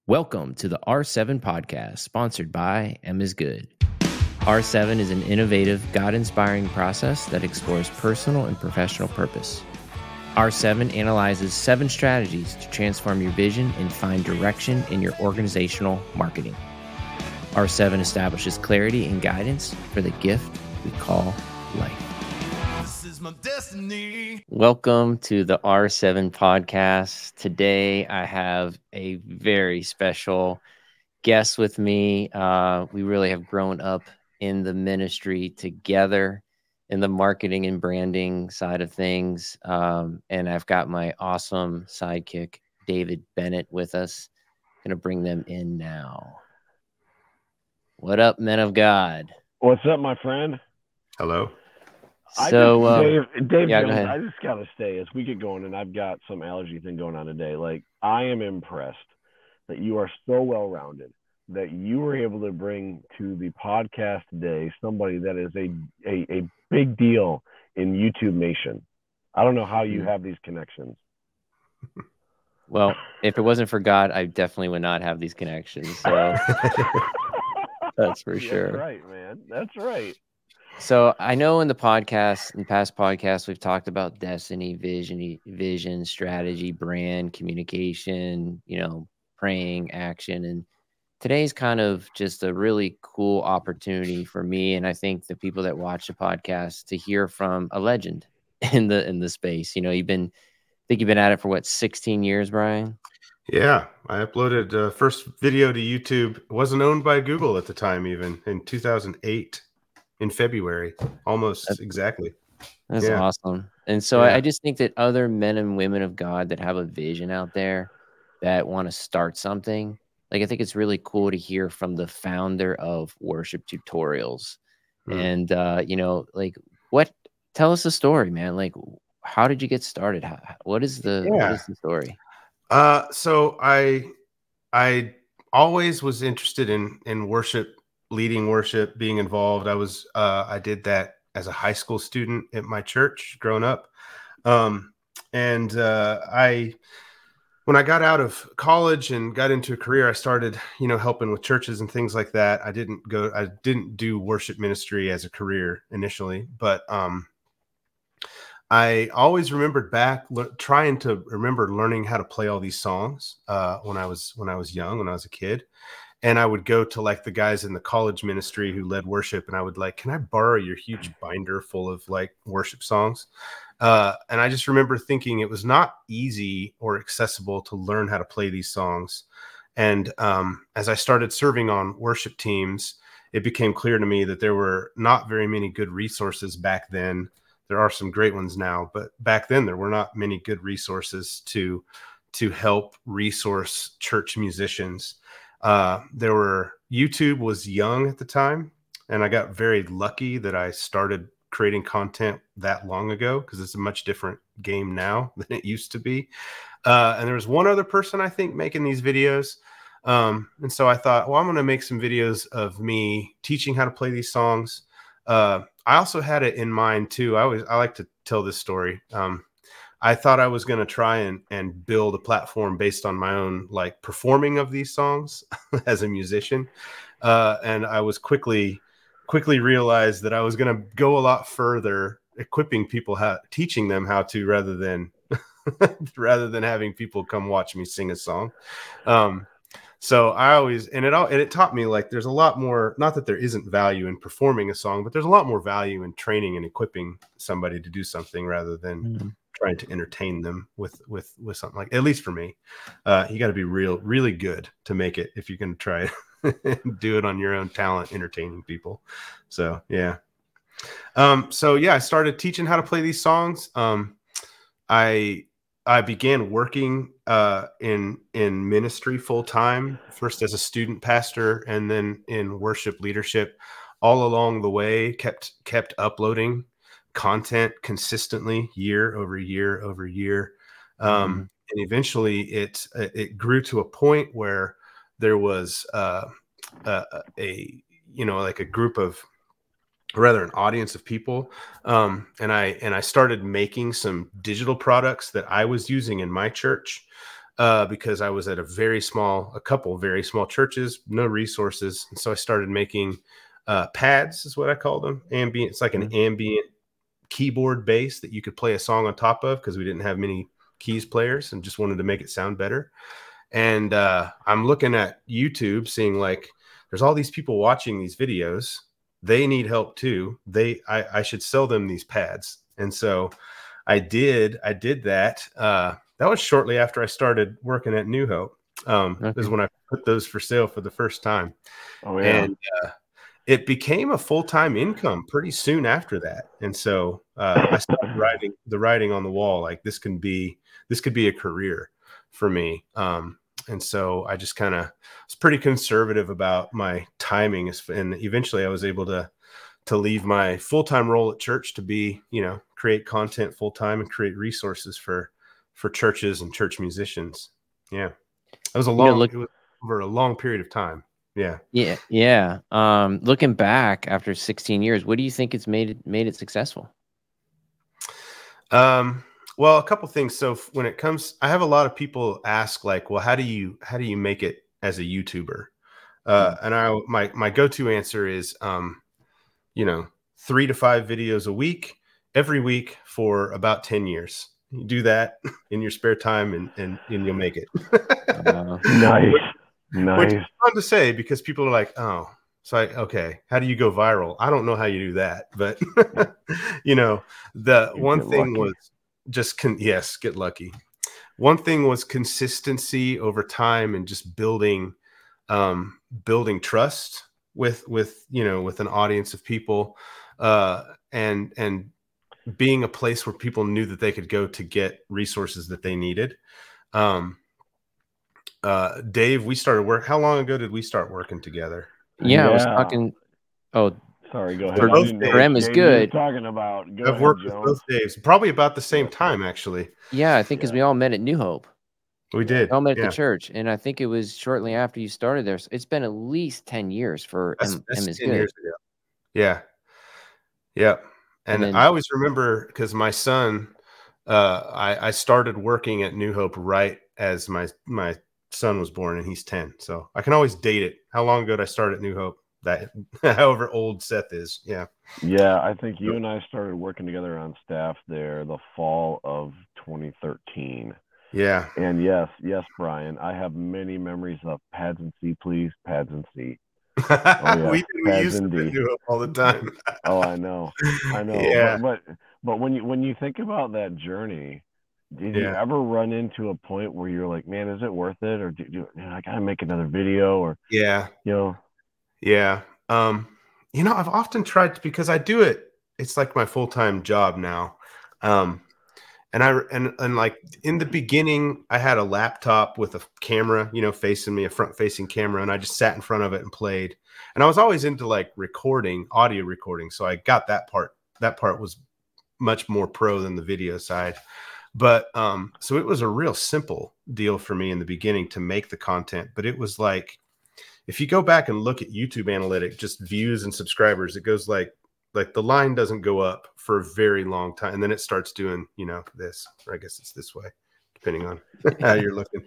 Welcome to the R7 podcast, sponsored by M is Good. R7 is an innovative, God-inspiring process that explores personal and professional purpose. R7 analyzes 7 strategies to transform your vision and find direction in your organizational marketing. R7 establishes clarity and guidance for the gift we call life. This is my destiny. Welcome to the R7 podcast. Today, I have a very special guest with me. We really have grown up in the ministry together in the marketing and branding side of things. And I've got my awesome sidekick, David Bennett, with us. Going to bring them in now. What up, men of God? What's up, my friend? Hello. So, Dave yeah, go Jones, ahead. I just gotta say, as we get going, and I've got some allergy thing going on today. Like, I am impressed that you are so well-rounded, that you were able to bring to the podcast today somebody that is a big deal in YouTube Nation. I don't know how you have these connections. Well, if it wasn't for God, I definitely would not have these connections. So that's for sure. That's right, man. That's right. So I know in past podcasts, we've talked about destiny, vision, strategy, brand, communication, praying, action. And today's kind of just a really cool opportunity for me. And I think the people that watch the podcast to hear from a legend in the space. You've been at it for 16 years, Brian? Yeah, I uploaded first video to YouTube. It wasn't owned by Google at the time, even in 2008 in February, almost exactly. That's awesome. And so I just think that other men and women of God that have a vision out there that want to start something, I think it's really cool to hear from the founder of Worship Tutorials. And, tell us the story, man. How did you get started? What is the story? So I always was interested in worship, leading worship, being involved. I did that as a high school student at my church growing up. When I got out of college and got into a career, I started, helping with churches and things like that. I didn't do worship ministry as a career initially, but I always remembered back trying to remember learning how to play all these songs when I was young, when I was a kid. And I would go to the guys in the college ministry who led worship, and I would can I borrow your huge binder full of worship songs? And I just remember thinking it was not easy or accessible to learn how to play these songs. And as I started serving on worship teams, it became clear to me that there were not very many good resources back then. There are some great ones now, but back then there were not many good resources to help resource church musicians. YouTube was young at the time, and I got very lucky that I started creating content that long ago, because it's a much different game now than it used to be. And there was one other person, I think, making these videos. And so I thought, well, I'm going to make some videos of me teaching how to play these songs. I also had it in mind too. I like to tell this story. I thought I was going to try and build a platform based on my own performing of these songs as a musician. And I was quickly realized that I was going to go a lot further equipping people, teaching them how to, rather than having people come watch me sing a song. So it taught me there's a lot more, not that there isn't value in performing a song, but there's a lot more value in training and equipping somebody to do something rather than trying to entertain them with something at least for me. You got to be really good to make it if you're going to try and do it on your own talent, entertaining people. So, yeah. I started teaching how to play these songs. I began working in ministry full time, first as a student pastor and then in worship leadership. All along the way, kept uploading content consistently, year over year over year, and eventually it grew to a point where there was a group of, rather an audience of people, and I started making some digital products that I was using in my church, because I was at a couple very small churches, no resources. And so I started making pads, is what I call them. Ambient. It's like an ambient keyboard bass that you could play a song on top of, because we didn't have many keys players and just wanted to make it sound better. And I'm looking at YouTube, seeing like there's all these people watching these videos. They need help too. I should sell them these pads. And so I did that. That was shortly after I started working at New Hope. Is when I put those for sale for the first time. Oh, yeah. And it became a full-time income pretty soon after that. And so I started writing on the wall, like this could be a career for me. And so I just kind of was pretty conservative about my timing. And eventually I was able to leave my full-time role at church to be, create content full-time and create resources for churches and church musicians. Yeah. It was it was over a long period of time. Yeah. Yeah. Looking back after 16 years, what do you think it's made it successful? Well, a couple things. So when it comes, I have a lot of people ask like, well, how do you make it as a YouTuber? And my go-to answer is, 3 to 5 videos a week, every week for about 10 years. You do that in your spare time and you'll make it. Nice. Which is fun to say, because people are like, oh, so okay, how do you go viral? I don't know how you do that, but the one thing was just get lucky. One thing was consistency over time and just building trust with an audience of people, and being a place where people knew that they could go to get resources that they needed. Dave, we started work. How long ago did we start working together? Yeah. I was talking. Oh, sorry. Go ahead. For M is good. Talking about. I've worked with both Daves, probably about the same time, actually. Yeah, I think because we all met at New Hope. We did. We all met at the church, and I think it was shortly after you started there. So it's been at least 10 years for M is 10 good. years ago. Yeah. Yeah. And I always remember, because my son, I started working at New Hope right as my son was born, and he's 10. So I can always date it. How long ago did I start at New Hope? That however old Seth is. Yeah. Yeah. I think you and I started working together on staff there the fall of 2013. Yeah. And yes, Brian, I have many memories of pads and C, please. Pads and C. Oh, yeah. we used to do it all the time. Oh, I know. Yeah. But when you think about that journey, did you ever run into a point where you're like, man, is it worth it? Or I gotta make another video? Or Yeah. I've often tried to, because I do it. It's like my full-time job now. And like in the beginning, I had a laptop with a camera, facing me, a front-facing camera, and I just sat in front of it and played. And I was always into like audio recording, so I got that part. That part was much more pro than the video side. But so it was a real simple deal for me in the beginning to make the content. But it was like, if you go back and look at YouTube analytics, just views and subscribers, it goes like the line doesn't go up for a very long time. And then it starts doing, this, or I guess it's this way, depending on how you're looking.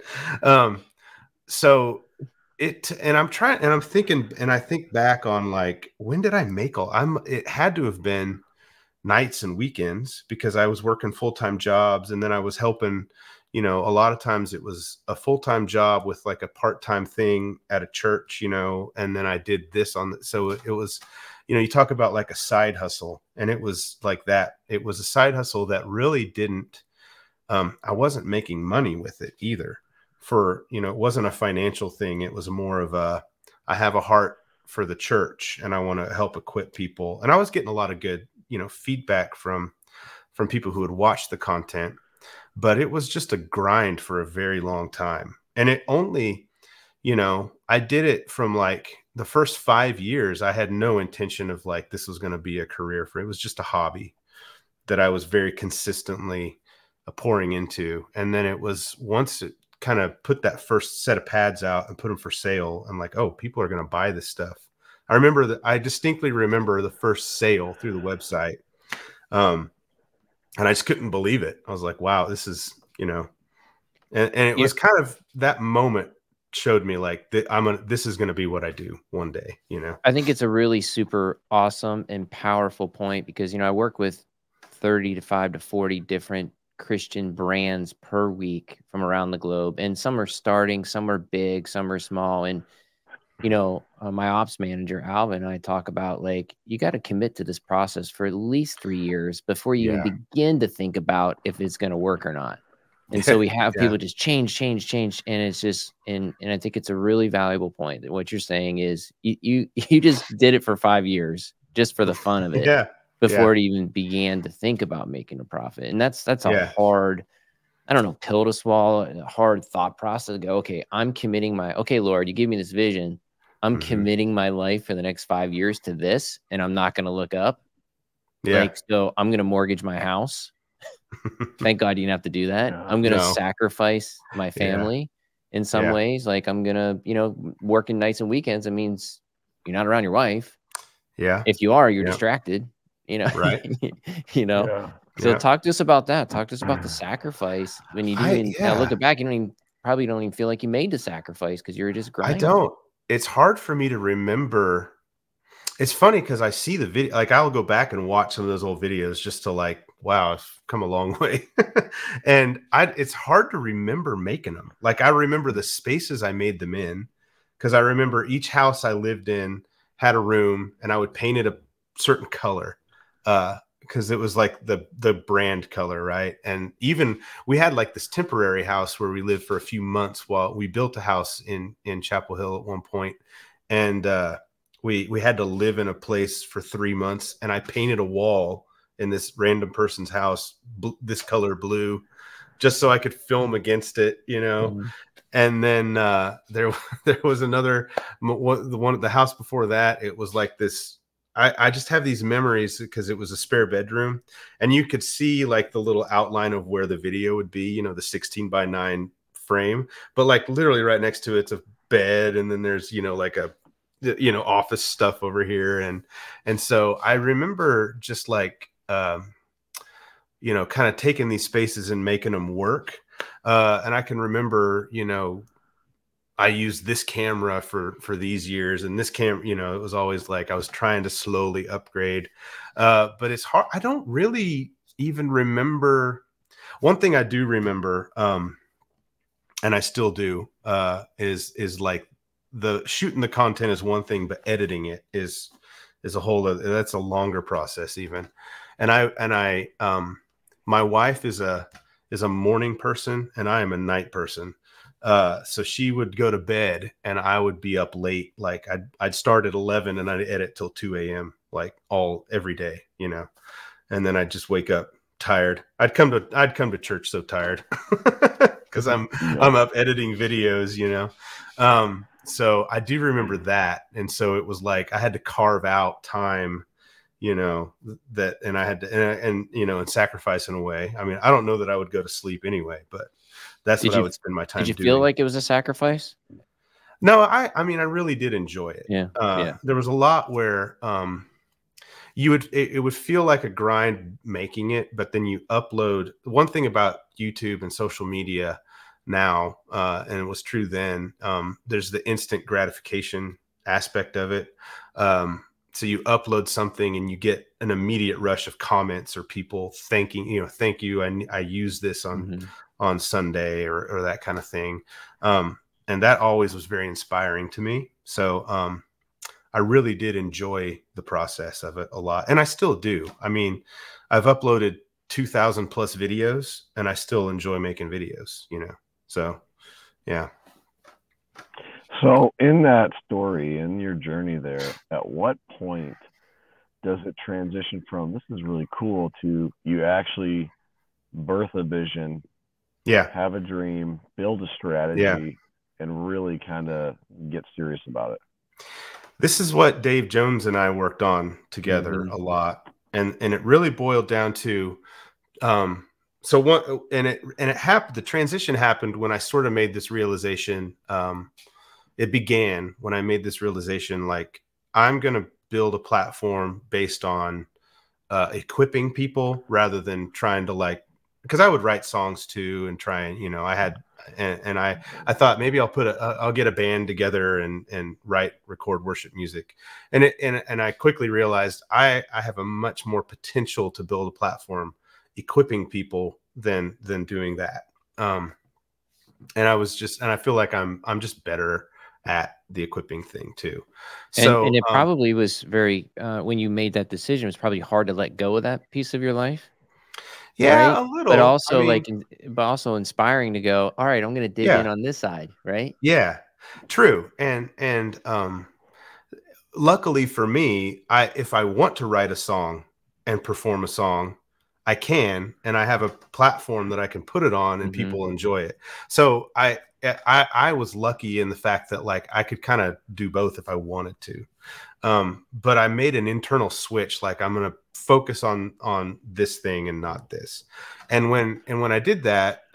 So and I'm trying, and I'm thinking, and I think back on like, when did I make it had to have been nights and weekends, because I was working full-time jobs, and then I was helping, a lot of times it was a full-time job with like a part-time thing at a church, and then I did this so it was, you talk about like a side hustle, and it was like that. It was a side hustle that really didn't, I wasn't making money with it either. It wasn't a financial thing. It was more of I have a heart for the church, and I want to help equip people. And I was getting a lot of good, feedback from people who had watched the content, but it was just a grind for a very long time. And it only, I did it from like the first 5 years. I had no intention of like, this was going to be a career it was just a hobby that I was very consistently pouring into. And then it was, once it kind of put that first set of pads out and put them for sale, I'm like, oh, people are going to buy this stuff. I distinctly remember the first sale through the website. And I just couldn't believe it. I was like, wow, this is, And it was kind of that moment showed me like that this is going to be what I do one day, you know? I think it's a really super awesome and powerful point because, I work with 35 to 40 different Christian brands per week from around the globe. And some are starting, some are big, some are small. And, my ops manager, Alvin, and I talk about like, you got to commit to this process for at least 3 years before you even begin to think about if it's going to work or not. And so we have people just change. And it's just, and I think it's a really valuable point that what you're saying is you just did it for 5 years just for the fun of it before it even began to think about making a profit. And that's a hard, I don't know, pill to swallow, a hard thought process to go, okay, I'm committing okay, Lord, you give me this vision. I'm committing my life for the next 5 years to this, and I'm not going to look up. Like, so I'm going to mortgage my house. Thank God you didn't have to do that. I'm going to sacrifice my family in some ways. Like I'm going to, working nights and weekends. It means you're not around your wife. Yeah. If you are, you're distracted, Right. So talk to us about that. Talk to us about the sacrifice when you do. Now looking back, you probably don't even feel like you made the sacrifice because you were just grinding. I don't. It's hard for me to remember. It's funny because I see the video, like I'll go back and watch some of those old videos just to like, wow, I've come a long way. And it's hard to remember making them. Like I remember the spaces I made them in because I remember each house I lived in had a room and I would paint it a certain color because it was like the brand color, right? And even we had like this temporary house where we lived for a few months while we built a house in Chapel Hill at one point. And we had to live in a place for 3 months, and I painted a wall in this random person's house, this color blue, just so I could film against it, And then there was another the house before that. It was like this. I just have these memories because it was a spare bedroom, and you could see like the little outline of where the video would be, the 16:9 frame, but like literally right next to it's a bed, and then there's like a office stuff over here. And so I remember just like, kind of taking these spaces and making them work. And I can remember, I used this camera for these years, and this camera, it was always like, I was trying to slowly upgrade. But it's hard. I don't really even remember. One thing I do remember, and I still do, is like, the shooting the content is one thing, but editing it is a whole other, that's a longer process even. And I my wife is a morning person and I am a night person. So she would go to bed and I would be up late. Like I'd start at 11 and I'd edit till 2 a.m. like every day, and then I'd just wake up tired. I'd come to church so tired because I'm up editing videos, So I do remember that. And so it was like I had to carve out time, that, and I had to, and sacrifice in a way. I mean, I don't know that I would go to sleep anyway, but that's what I would spend my time doing. Did you feel like it was a sacrifice? No, I mean, I really did enjoy it. Yeah. There was a lot where it would feel like a grind making it, but then you upload. One thing about YouTube and social media now, and it was true then, there's the instant gratification aspect of it. So you upload something and you get an immediate rush of comments or people thanking, thank you. I use this on Sunday or that kind of thing. And that always was very inspiring to me. So I really did enjoy the process of it a lot. And I still do. I mean, I've uploaded 2,000 plus videos and I still enjoy making videos, So, yeah. So in that story, in your journey there, at what point does it transition from this is really cool to you actually birth a vision, have a dream, build a strategy, and really kind of get serious about it? This is what Dave Jones and I worked on together a lot. And it really boiled down to, it happened. The transition happened when I sort of made this realization. It began when I made this realization, like I'm going to build a platform based on equipping people rather than trying to like because I would write songs too and try and, you know, I had, and I thought maybe I'll get a band together and record worship music. And I quickly realized I have a much more potential to build a platform equipping people than doing that. And I feel like I'm just better at the equipping thing too. So, And it probably was very, when you made that decision, it was probably hard to let go of that piece of your life. yeah, Right? a But little, I also mean, like, but also inspiring to go, all right, I'm going to dig yeah, in on this side. Right. yeah, true. And luckily for me, if I want to write a song and perform a song, I can, and I have a platform that I can put it on and Mm-hmm. people enjoy it. So I was lucky in the fact that like I could kind of do both if I wanted to. But I made an internal switch, like I'm going to focus on this thing and not this. And when I did that,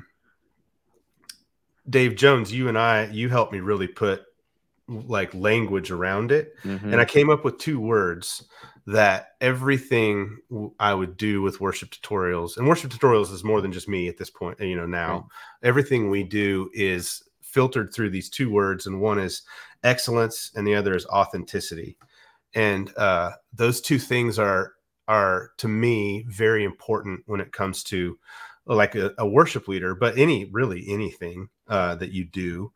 Dave Jones, you helped me really put like language around it. Mm-hmm. And I came up with 2 words that everything I would do with worship tutorials, and worship tutorials is more than just me at this point, you know, now Right. everything we do is filtered through these 2 words. And one is excellence and the other is authenticity. And those 2 things are to me very important when it comes to like a worship leader, but really anything that you do.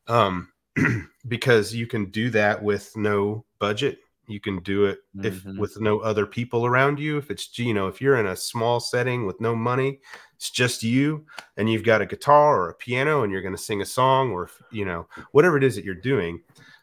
Because you can do that with no budget. You can do it if Mm-hmm. with no other people around you. If it's, you know, if you're in a small setting with no money, it's just you and you've got a guitar or a piano and you're going to sing a song, or, you know, whatever it is that you're doing,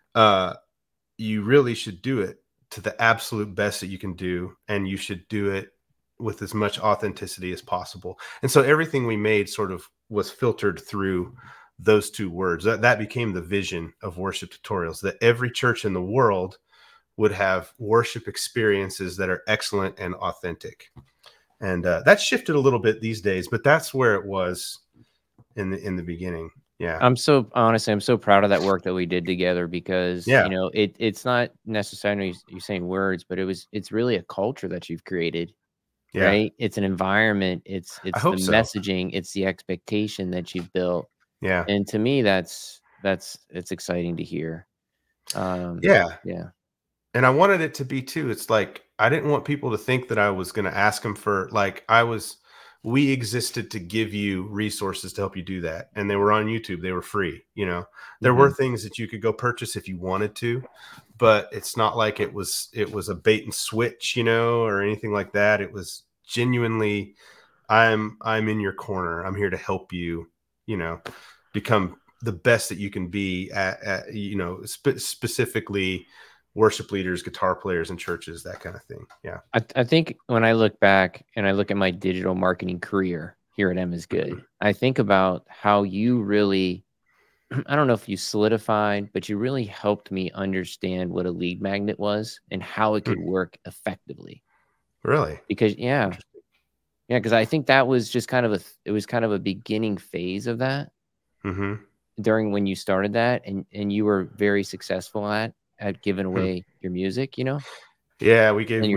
you really should do it to the absolute best that you can do. And you should do it with as much authenticity as possible. And so everything we made sort of was filtered through those 2 words. That became the vision of worship tutorials, that every church in the world would have worship experiences that are excellent and authentic. And that shifted a little bit these days, but that's where it was in the beginning. Yeah. I'm so proud of that work that we did together, because, Yeah. you know, it's not necessarily you saying words, but it's really a culture that you've created. Yeah. Right. It's an environment. I It's the hope so. messaging. It's the expectation that you've built. Yeah. And to me, it's exciting to hear. Yeah. Yeah. And I wanted it to be too. It's like I didn't want people to think that I was going to ask them for, like, we existed to give you resources to help you do that. And they were on YouTube. They were free. You know, there were things that you could go purchase if you wanted to, but it's not like it was a bait and switch, you know, or anything like that. It was genuinely, I'm in your corner. I'm here to help you, you know, become the best that you can be at you know, specifically worship leaders, guitar players in churches, that kind of thing. Yeah. I think when I look back and I look at my digital marketing career here at M is Good, I think about how you really, I don't know if you solidified, but you really helped me understand what a lead magnet was and how it could work effectively. Really? Because because I think that was just kind of it was kind of a beginning phase of that during when you started that, and you were very successful at giving away your music, you know? Yeah,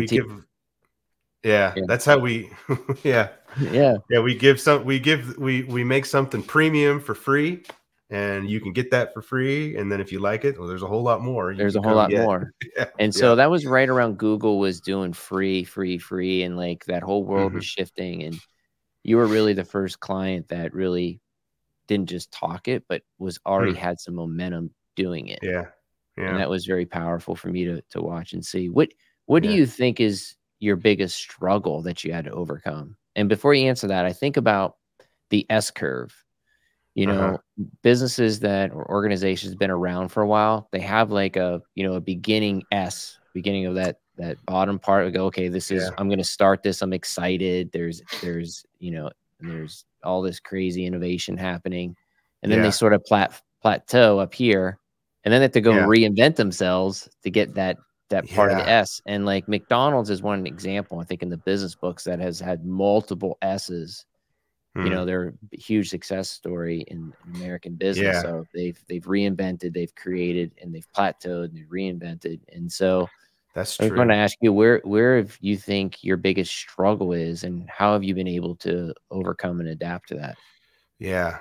Yeah. that's how we yeah. Yeah. Yeah, we make something premium for free, and you can get that for free. And then if you like it, well, there's a whole lot more you There's can a whole come lot get. more. Yeah. And so that was right around Google was doing free, and like that whole world was shifting, and you were really the first client that really didn't just talk it, but was already had some momentum doing it. Yeah. And Yeah. that was very powerful for me to watch and see. What do Yeah. you think is your biggest struggle that you had to overcome? And before you answer that, I think about the S curve. You know, businesses that or organizations been around for a while, they have like a beginning of that bottom part. We go, okay, I'm going to start this. I'm excited. There's and there's all this crazy innovation happening, and then they sort of plateau up here, and then they have to go reinvent themselves to get that part of the S. And like McDonald's is one example, I think, in the business books that has had multiple S's. You know, they're a huge success story in American business. Yeah. So they've reinvented, they've created, and they've plateaued and they've reinvented. And so That's I was going to true. ask you where have you think your biggest struggle is, and how have you been able to overcome and adapt to that? Yeah.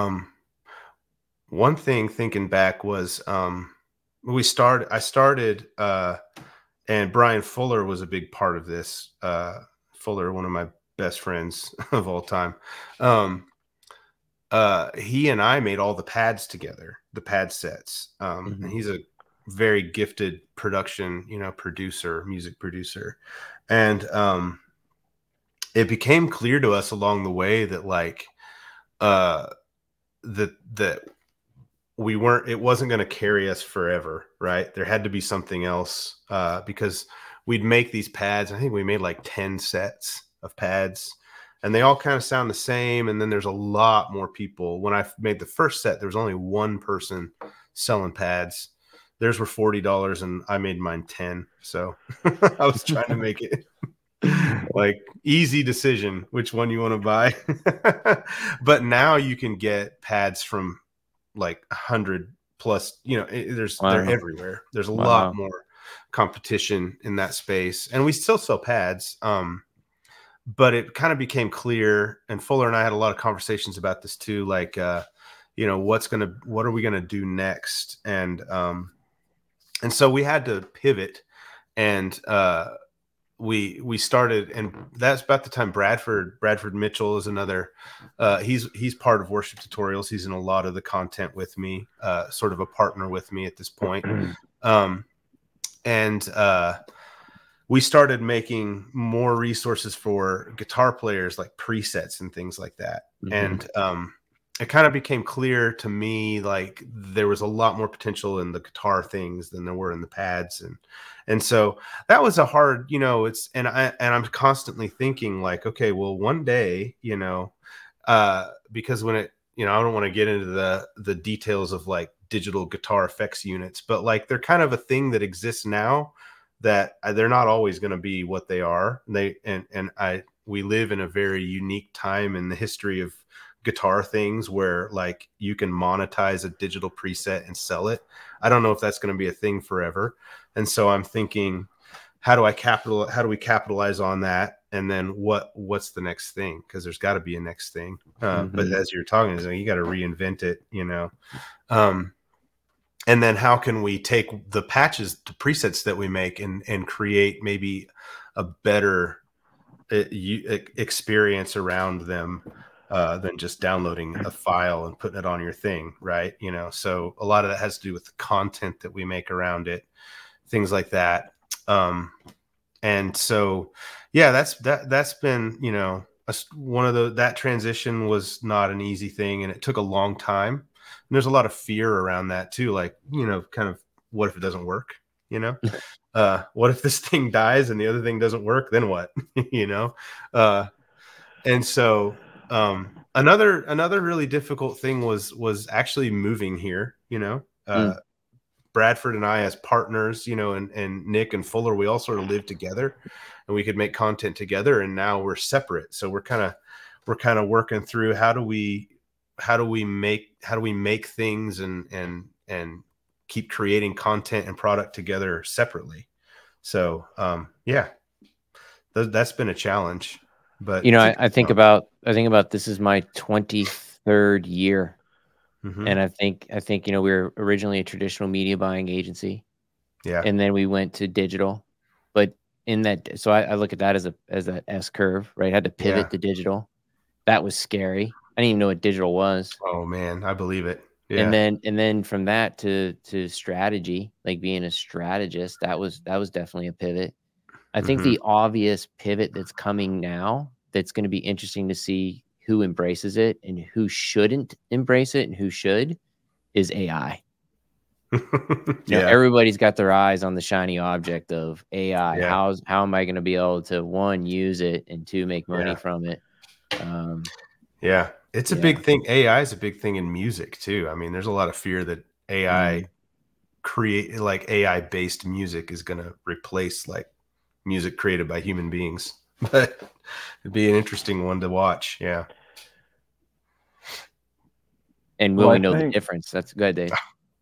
One thing thinking back was I started and Brian Fuller was a big part of this. Fuller, one of my best friends of all time. Um, he and I made all the pads together, the pad sets. And he's a very gifted production, producer, music producer. And it became clear to us along the way that like that it wasn't going to carry us forever, right? There had to be something else because we'd make these pads. I think we made like 10 sets of pads and they all kind of sound the same. And then there's a lot more people. When I made the first set, there was only one person selling pads. Theirs were $40 and I made mine 10. So I was trying to make it like easy decision, which one you want to buy. But now you can get pads from like 100 plus, they're everywhere. There's a lot more competition in that space, and we still sell pads. But it kind of became clear, and Fuller and I had a lot of conversations about this too. Like, what are we going to do next? And so we had to pivot, and we started, and that's about the time Bradford Mitchell is another, he's part of Worship Tutorials. He's in a lot of the content with me, sort of a partner with me at this point. And we started making more resources for guitar players, like presets and things like that. And it kind of became clear to me, like there was a lot more potential in the guitar things than there were in the pads. And so that was a hard, I'm constantly thinking like, okay, well, one day, because when I don't want to get into the details of like digital guitar effects units, but like they're kind of a thing that exists now that they're not always going to be what they are. We live in a very unique time in the history of guitar things where like you can monetize a digital preset and sell it. I don't know if that's going to be a thing forever. And so I'm thinking, how do we capitalize on that? And then what's the next thing? Because there's got to be a next thing. But as you're talking, you got to reinvent it, and then how can we take the patches to presets that we make and create maybe a better experience around them than just downloading a file and putting it on your thing, right? So a lot of that has to do with the content that we make around it, things like that. And so, yeah, that's been, one of that transition was not an easy thing, and it took a long time. And there's a lot of fear around that too, like, kind of what if it doesn't work? What if this thing dies and the other thing doesn't work? Then what? And so another really difficult thing was actually moving here. Bradford and I as partners, and Nick and Fuller, we all sort of lived together and we could make content together, and now we're separate. So we're kind of working through how do we make things and keep creating content and product together separately. So that's been a challenge. But I think about this is my 23rd year. And I think we were originally a traditional media buying agency, and then we went to digital. But in that, so I look at that as an S curve, right? I had to pivot to digital. That was scary. I didn't even know what digital was. Oh man, I believe it. Yeah. And then from that to strategy, like being a strategist, that was definitely a pivot. I think the obvious pivot that's coming now, that's going to be interesting to see who embraces it and who shouldn't embrace it and who should, is AI. Everybody's got their eyes on the shiny object of AI. Yeah. How am I going to be able to, one, use it, and two, make money from it? It's a big thing. AI is a big thing in music too. I mean, there's a lot of fear that AI AI-based music is going to replace like music created by human beings. But it'd be an interesting one to watch. Yeah. And will we know the difference? That's good, Dave.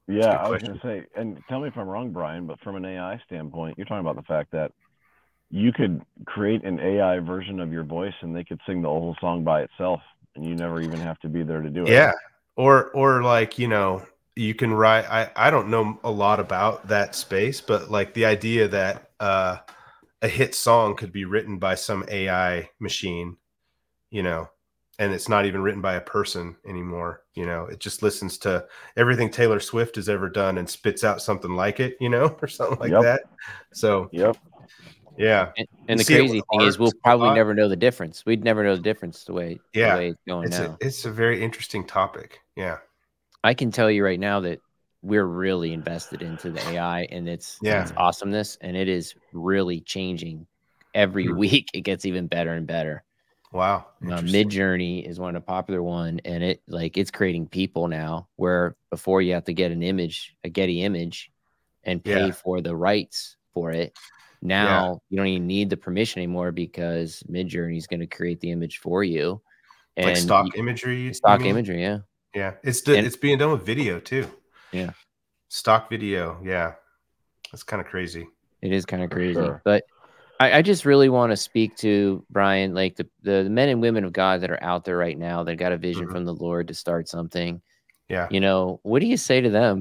Yeah, good I was question. going to say, and tell me if I'm wrong, Brian, but from an AI standpoint, you're talking about the fact that you could create an AI version of your voice and they could sing the whole song by itself, and you never even have to be there to do it. Yeah. Or like, you can write, I don't know a lot about that space, but like the idea that a hit song could be written by some AI machine, and it's not even written by a person anymore. It just listens to everything Taylor Swift has ever done and spits out something like it, or something like Yep. that. So Yep. yeah. And You the see it with crazy thing is, art we'll a probably lot. never know the difference. We'd never know the difference the way Yeah. it's going now. It's a very interesting topic. Yeah. I can tell you right now that we're really invested into the AI and its Yeah. awesomeness, and it is really changing every Hmm. week. It gets even better and better. Wow. Interesting. Midjourney is one of the popular one, and it's creating people now. Where before you have to get a Getty image, and pay Yeah. for the rights for it. Yeah. Now you don't even need the permission anymore because Midjourney is going to create the image for you, Like and stock imagery, you stock mean? imagery, yeah, Yeah. It's and being done with video too. yeah, Stock video. Yeah. That's kind of crazy. it is kind of For crazy. sure. But I just really want to speak to Brian, like the men and women of God that are out there right now that got a vision Mhm. from the Lord to start something. Yeah. What do you say to them?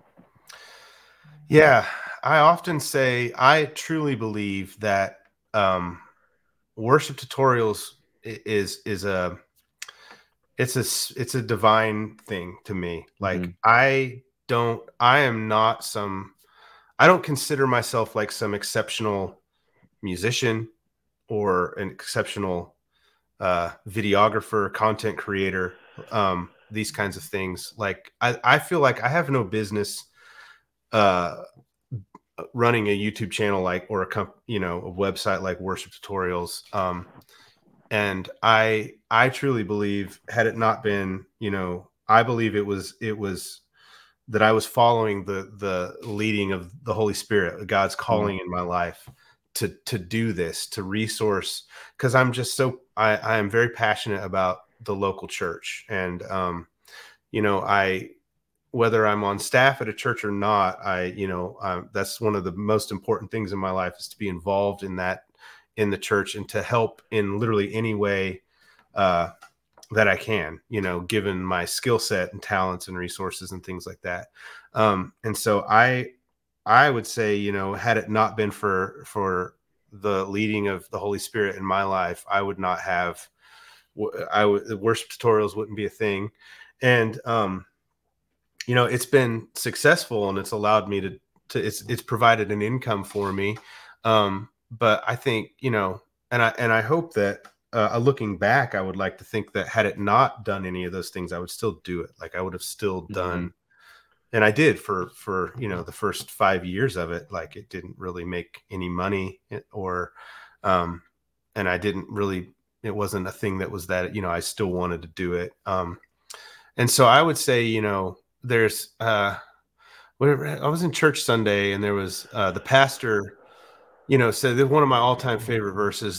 Yeah. I often say I truly believe that worship tutorials is a it's a divine thing to me. Like Mhm. I don't consider myself like some exceptional musician or an exceptional videographer, content creator, these kinds of things. Like I feel like I have no business uh, running a YouTube channel or a website like Worship Tutorials. And I truly believe, had it not been, I believe it was that I was following the leading of the Holy Spirit, God's Mhm. calling in my life to do this, to resource, because I'm just I am very passionate about the local church. And I whether I'm on staff at a church or not, that's one of the most important things in my life, is to be involved in the church and to help in literally any way uh, that I can, given my skill set and talents and resources and things like that. And so I would say, had it not been for the leading of the Holy Spirit in my life, I would not have, the worship tutorials wouldn't be a thing. And, it's been successful and it's allowed me it's provided an income for me. But I think, and I hope that, looking back, I would like to think that had it not done any of those things, I would still do it. Like I would have still Mhm. done, and I did for the first 5 years of it. Like it didn't really make any money, or, and I didn't really, it wasn't a thing that was that, I still wanted to do it. And so I would say, there's, whatever, I was in church Sunday and there was, the pastor, said that one of my all time favorite verses,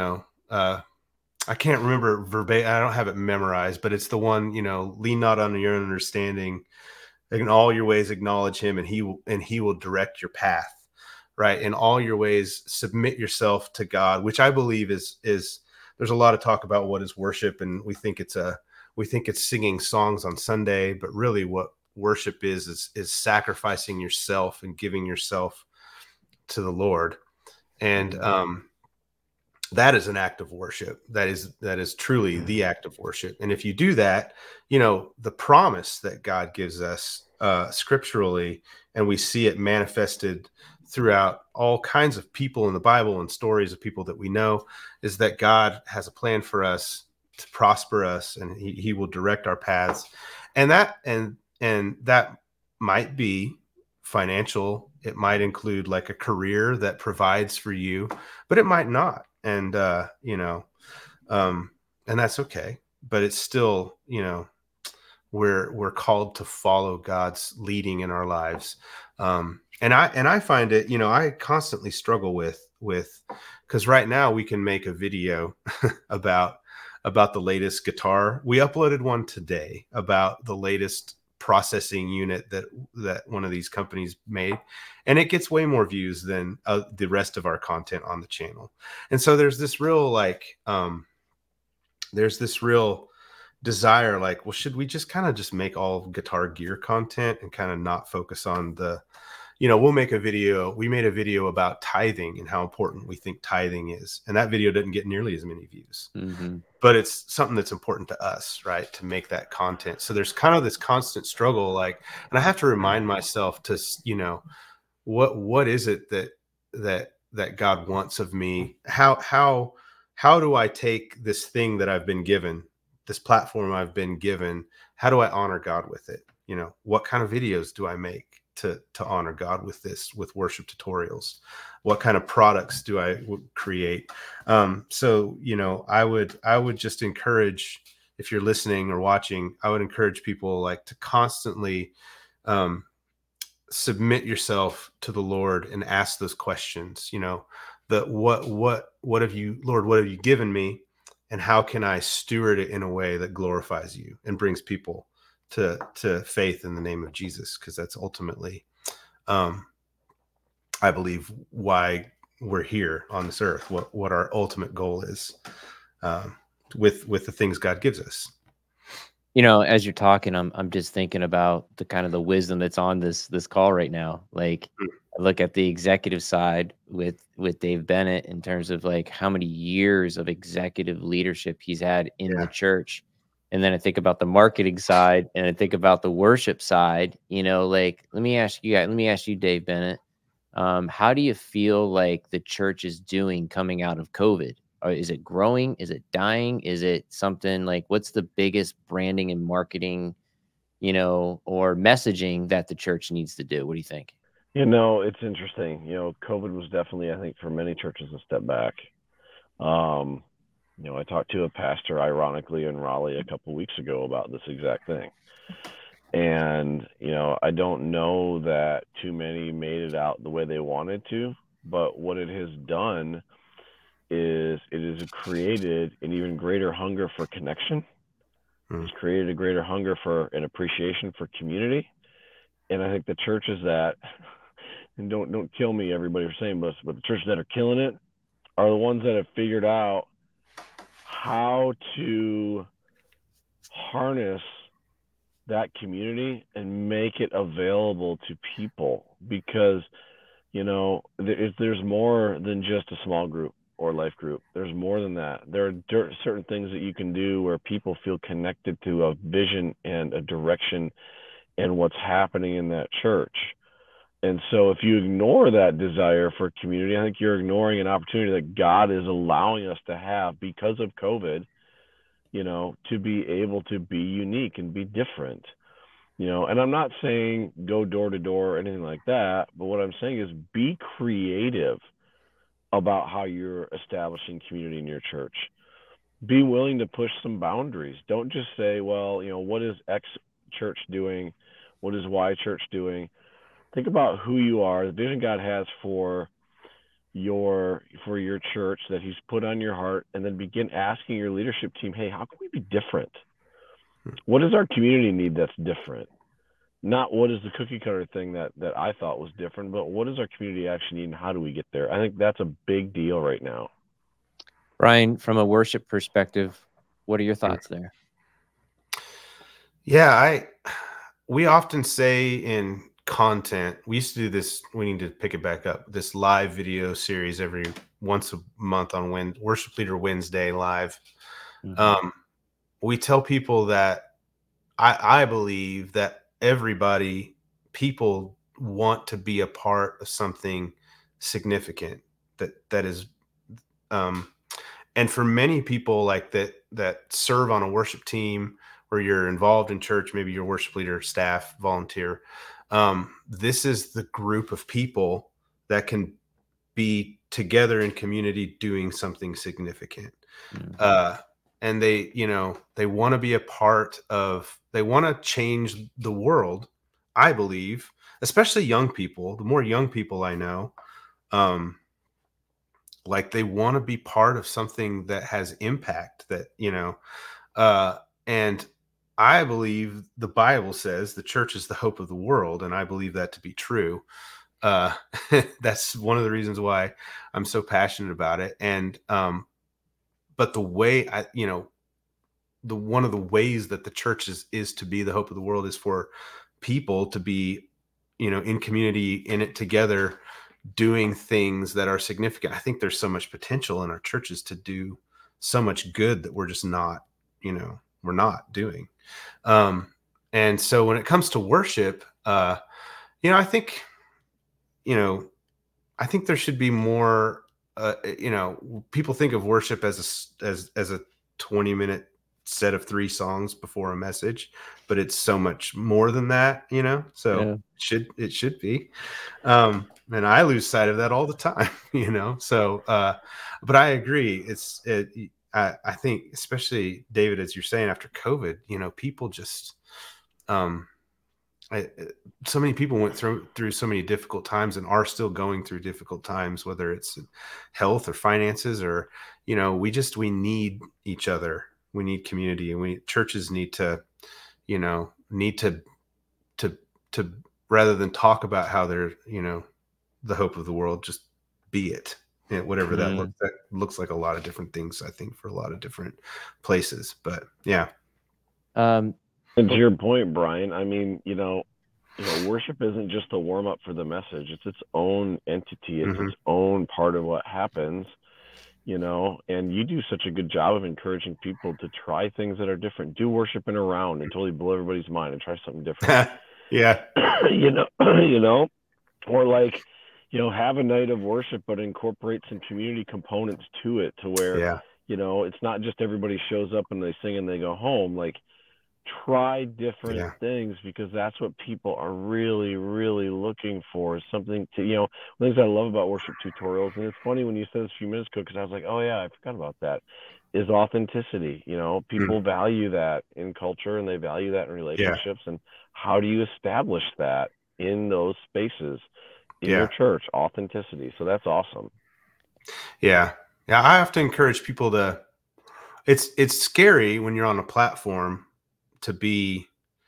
I can't remember verbatim. I don't have it memorized, but it's the one, lean not on your own understanding. In all your ways, acknowledge him, and he will direct your path. Right. In all your ways, submit yourself to God, which I believe is there's a lot of talk about what is worship. And we think it's singing songs on Sunday, but really what worship is sacrificing yourself and giving yourself to the Lord. And, that is an act of worship. That is truly the act of worship. And if you do that, the promise that God gives us scripturally, and we see it manifested throughout all kinds of people in the Bible and stories of people that we know, is that God has a plan for us to prosper us, and he will direct our paths. And that might be financial. It might include like a career that provides for you, but it might not. And and that's okay. But it's still, we're called to follow God's leading in our lives. And I find it, I constantly struggle with because right now we can make a video about the latest guitar. We uploaded one today about the latest processing unit that one of these companies made, and it gets way more views than the rest of our content on the channel. And so there's this real desire, like, well, should we just kind of just make all guitar gear content and kind of not focus on the, we'll make a video. We made a video about tithing and how important we think tithing is, and that video didn't get nearly as many views. Mm-hmm. But it's something that's important to us, right? To make that content. So there's kind of this constant struggle, like, and I have to remind myself to, what is it that God wants of me? How do I take this thing that I've been given, this platform I've been given? How do I honor God with it? What kind of videos do I make to honor God with this, with worship tutorials? What kind of products do I create? So, I would just encourage, if you're listening or watching, I would encourage people, like, to constantly submit yourself to the Lord and ask those questions. What have you, Lord, what have you given me, and how can I steward it in a way that glorifies you and brings people to faith in the name of Jesus? Because that's ultimately, I believe, why we're here on this earth, what our ultimate goal is, with the things God gives us. As you're talking, I'm just thinking about the kind of the wisdom that's on this call right now. Like, I look at the executive side with Dave Bennett in terms of, like, how many years of executive leadership he's had in the church. And then I think about the marketing side, and I think about the worship side. Like, let me ask you, Dave Bennett, how do you feel like the church is doing coming out of COVID? Or is it growing? Is it dying? Is it something like, what's the biggest branding and marketing, or messaging that the church needs to do? What do you think? It's interesting. COVID was definitely, I think, for many churches, a step back. I talked to a pastor, ironically, in Raleigh a couple of weeks ago about this exact thing. And, I don't know that too many made it out the way they wanted to, but what it has done is it has created an even greater hunger for connection. It's created a greater hunger for an appreciation for community. And I think the churches that, and don't kill me, everybody, for saying this, but the churches that are killing it are the ones that have figured out how to harness that community and make it available to people. Because, there's more than just a small group or life group. There's more than that. There are certain things that you can do where people feel connected to a vision and a direction and what's happening in that church. And so if you ignore that desire for community, I think you're ignoring an opportunity that God is allowing us to have because of COVID, to be able to be unique and be different. And I'm not saying go door to door or anything like that, but what I'm saying is be creative about how you're establishing community in your church. Be willing to push some boundaries. Don't just say, well, what is X church doing? What is Y church doing? Think about who you are, the vision God has for your church that he's put on your heart, and then begin asking your leadership team, hey, how can we be different? What does our community need that's different? Not what is the cookie cutter thing that I thought was different, but what does our community actually need and how do we get there? I think that's a big deal right now. Ryan, from a worship perspective, what are your thoughts there? Yeah, we often say in content, we used to do this, we need to pick it back up, this live video series every once a month on Worship Leader Wednesday live. Mm-hmm. We tell people that I believe that people want to be a part of something significant that is, and for many people like that serve on a worship team, or you're involved in church, maybe you're worship leader, staff, volunteer. This is the group of people that can be together in community doing something significant. Mm-hmm. And they want to be a part of, they want to change the world, I believe, especially young people. The more young people I know, like, they want to be part of something that has impact, that, and I believe the Bible says the church is the hope of the world, and I believe that to be true. Uh, that's one of the reasons why I'm so passionate about it. And but the way one of the ways that the church is to be the hope of the world is for people to be, in community, in it together, doing things that are significant. I think there's so much potential in our churches to do so much good that we're just not, we're not doing. And so when it comes to worship, I think, I think there should be more, people think of worship as a 20-minute set of 3 songs before a message, but it's so much more than that, so it should be. And I lose sight of that all the time, so, but I agree. I think, especially David, as you're saying, after COVID, people just, so many people went through so many difficult times and are still going through difficult times, whether it's health or finances, or, we need each other. We need community, and churches need to rather than talk about how they're, the hope of the world, just be it. Whatever that looks like a lot of different things, I think, for a lot of different places. But yeah. And to your point, Brian, I mean, worship isn't just a warm up for the message. It's its own entity. It's its own part of what happens, and you do such a good job of encouraging people to try things that are different. Do worship in a round and totally blow everybody's mind and try something different. Yeah. Or like, have a night of worship, but incorporate some community components to it, to where, it's not just everybody shows up and they sing and they go home. Like, try different things, because that's what people are really, really looking for, is something to, one of the things I love about worship tutorials, and it's funny when you said this a few minutes ago, because I was like, oh yeah, I forgot about that, is authenticity. People value that in culture, and they value that in relationships. And how do you establish that in those spaces in your church? Authenticity. So that's awesome. Yeah. I have to encourage people to, it's scary when you're on a platform to be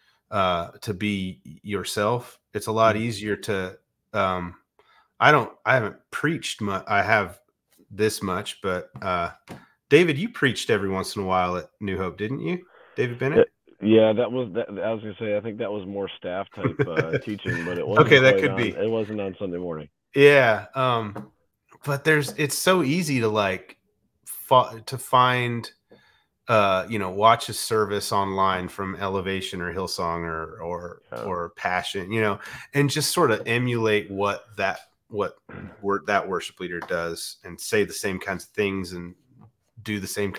yourself. It's a lot easier to, I haven't preached much. I have this much, but, David, you preached every once in a while at New Hope, didn't you? David Bennett? Yeah, that was I was gonna say, I think that was more staff type teaching, but it wasn't. Okay, that could be. It wasn't on Sunday morning. Yeah, but it's so easy to find, watch a service online from Elevation or Hillsong or Passion, and just sort of emulate what that worship leader does, and say the same kinds of things and do the same,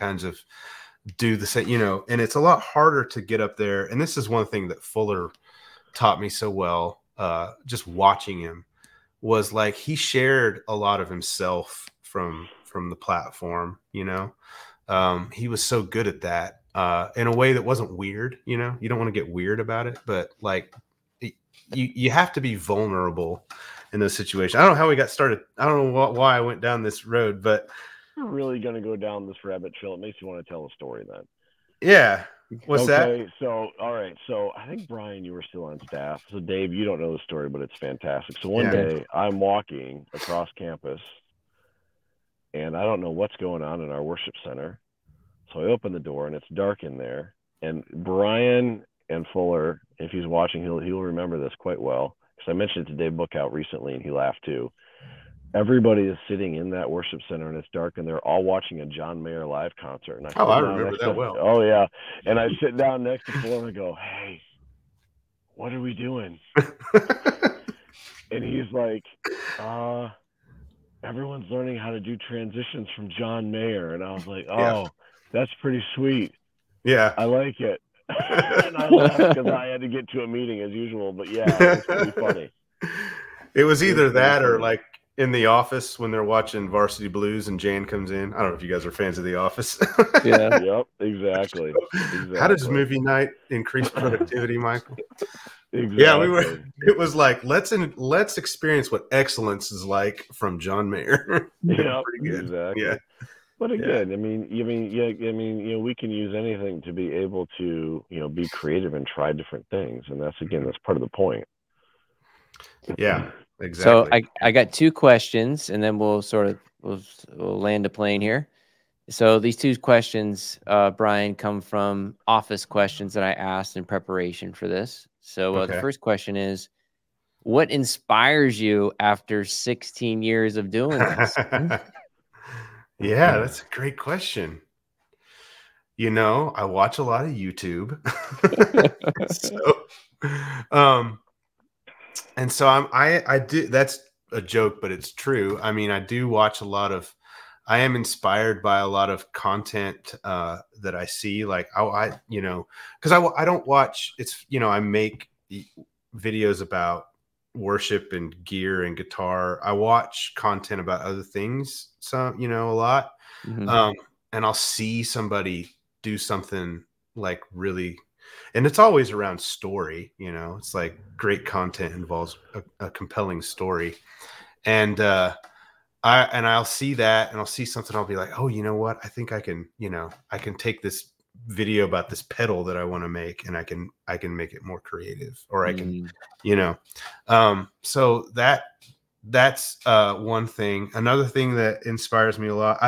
and it's a lot harder to get up there. And this is one thing that Fuller taught me so well, just watching him, was like, he shared a lot of himself from the platform. He was so good at that, in a way that wasn't weird. You don't want to get weird about it, but like, you have to be vulnerable in those situations. I don't know how we got started. I don't know why I went down this road, but we're really going to go down this rabbit trail. It makes you want to tell a story then. Yeah. What's that? Okay, so all right. So I think, Brian, you were still on staff. So Dave, you don't know the story, but it's fantastic. So one day I'm walking across campus, and I don't know what's going on in our worship center. So I open the door, and it's dark in there. And Brian and Fuller, if he's watching, he'll remember this quite well, because I mentioned it to Dave Bookout recently, and he laughed too. Everybody is sitting in that worship center, and it's dark, and they're all watching a John Mayer live concert. And I remember that well. Oh yeah. And I sit down next to Fuller and I go, "Hey, what are we doing?" And he's like, "Everyone's learning how to do transitions from John Mayer." And I was like, "Oh, that's pretty sweet. Yeah, I like it." And I laughed because I had to get to a meeting as usual. But yeah, it was pretty funny. It was either that or like in The Office when they're watching Varsity Blues and Jan comes in. I don't know if you guys are fans of The Office. Yeah. Yep. Exactly. How does movie night increase productivity, Michael? Exactly. Yeah, it was like, let's experience what excellence is like from John Mayer. Yeah, pretty good. Exactly. Yeah. But again, yeah, we can use anything to be able to, be creative and try different things, and that's part of the point. Yeah, So exactly. I got two questions, and then we'll land a plane here. So these two questions, Brian, come from office questions that I asked in preparation for this. So the Okay. first question is, what inspires you after 16 years of doing this? Yeah, that's a great question. I watch a lot of YouTube. And so I do, that's a joke, but it's true. I mean, I do watch I am inspired by a lot of content that I see. Like because I don't watch, I make videos about worship and gear and guitar. I watch content about other things, a lot. Mhm. And I'll see somebody do something like really, and it's always around story. It's like great content involves a compelling story. And I'll see that, and I'll see something, I'll be like, oh, you know what, I think I can take this video about this pedal that I want to make, and I can make it more creative, or I can so that's one thing. Another thing that inspires me a lot,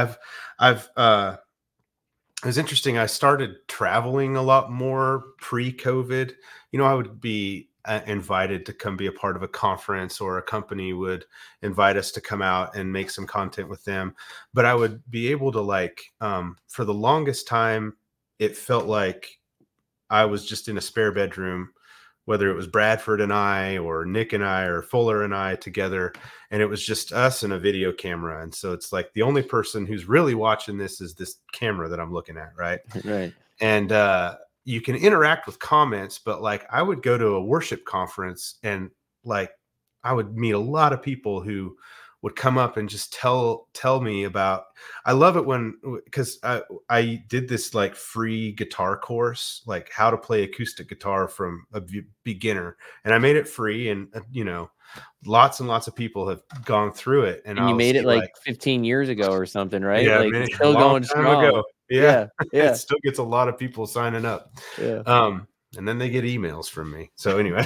it was interesting. I started traveling a lot more pre-COVID. I would be invited to come be a part of a conference, or a company would invite us to come out and make some content with them. But I would be able to for the longest time, it felt like I was just in a spare bedroom, whether it was Bradford and I, or Nick and I, or Fuller and I together, and it was just us and a video camera. And so it's like the only person who's really watching this is this camera that I'm looking at, right? Right. And you can interact with comments, but I would go to a worship conference, and I would meet a lot of people who would come up and just tell me about. I love it because I did this free guitar course, like how to play acoustic guitar from a beginner, and I made it free, and lots and lots of people have gone through it, and you I'll made see it 15 years ago or something, right? Yeah, It's a still long going time strong. ago. Yeah. Yeah. It still gets a lot of people signing up. Yeah. And then they get emails from me. So anyway,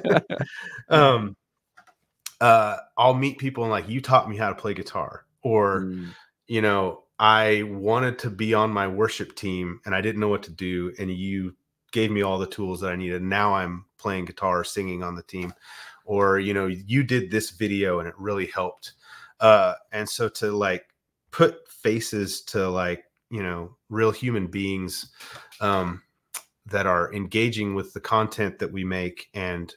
I'll meet people and you taught me how to play guitar, or I wanted to be on my worship team and I didn't know what to do, and you gave me all the tools that I needed. Now I'm playing guitar, singing on the team, or you did this video and it really helped. And so to put faces to real human beings that are engaging with the content that we make, and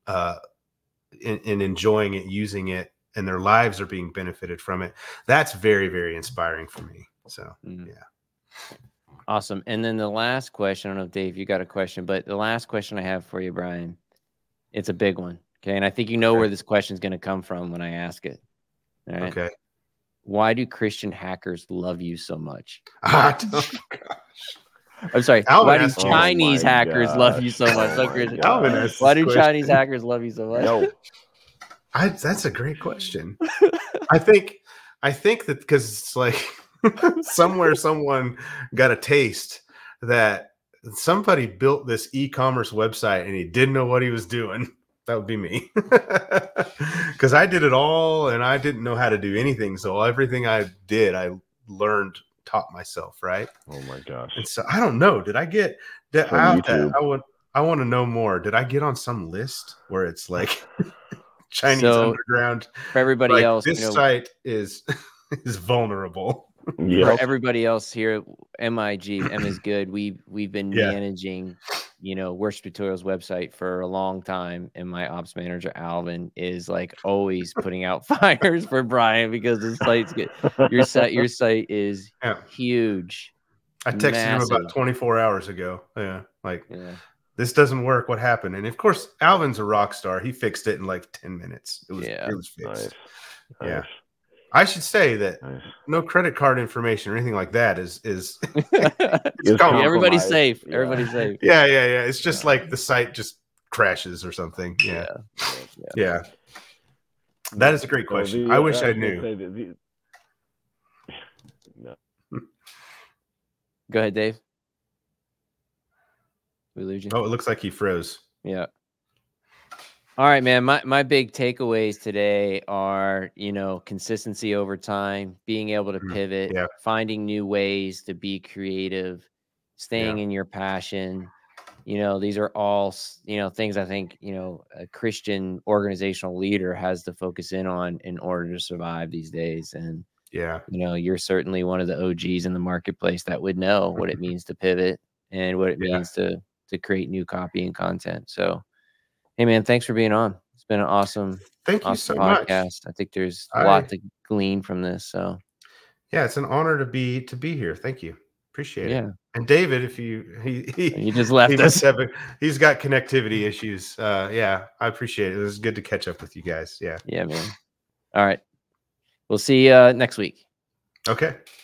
in enjoying it, using it, and their lives are being benefited from it, that's very, very inspiring for me. So yeah. Awesome. And then the last question, I don't know if Dave, you got a question, but the last question I have for you, Brian, it's a big one. Okay. And I think where this question is going to come from when I ask it. All right. Okay. Why do Christian hackers love you so much? Gosh. I'm sorry. Alvin, why do Chinese hackers love you so much? Why do Chinese hackers love you so much? No. That's a great question. I think that because it's somewhere someone got a taste that somebody built this e-commerce website and he didn't know what he was doing. That would be me. Because I did it all and I didn't know how to do anything. So everything I did, I taught myself, right? Oh my gosh. And so I don't know. Did I get that? I want to know more. Did I get on some list where it's Chinese underground? For everybody else, this site is vulnerable. For everybody else here, MIG, M is good. We've been managing, Worship Tutorials website for a long time, and my ops manager Alvin is always putting out fires for Brian because the site's good. Your site is huge. I texted him about 24 hours ago. Yeah, this doesn't work. What happened? And of course, Alvin's a rock star. He fixed it in 10 minutes. It was fixed. Nice. Yeah. Nice. I should say that no credit card information or anything like that is everybody's safe. Yeah. Everybody's safe. Yeah. It's just the site just crashes or something. Yeah. That is a great question. I wish I knew. Go ahead, Dave. We lose you. Oh, it looks like he froze. Yeah. All right, man. My big takeaways today are, consistency over time, being able to pivot, Yeah. finding new ways to be creative, staying in your passion. These are all, things I think, a Christian organizational leader has to focus in on in order to survive these days. And, Yeah. you're certainly one of the OGs in the marketplace that would know what it means to pivot and what it means to create new copy and content. So, hey man, thanks for being on. It's been an awesome so much. podcast. I think there's a lot to glean from this. So yeah, it's an honor to be here. Thank you. Appreciate it. yeah. And David, if he just left us. He's got connectivity issues. Yeah, I appreciate it. It was good to catch up with you guys. Yeah. Yeah, man. All right. We'll see you next week. Okay.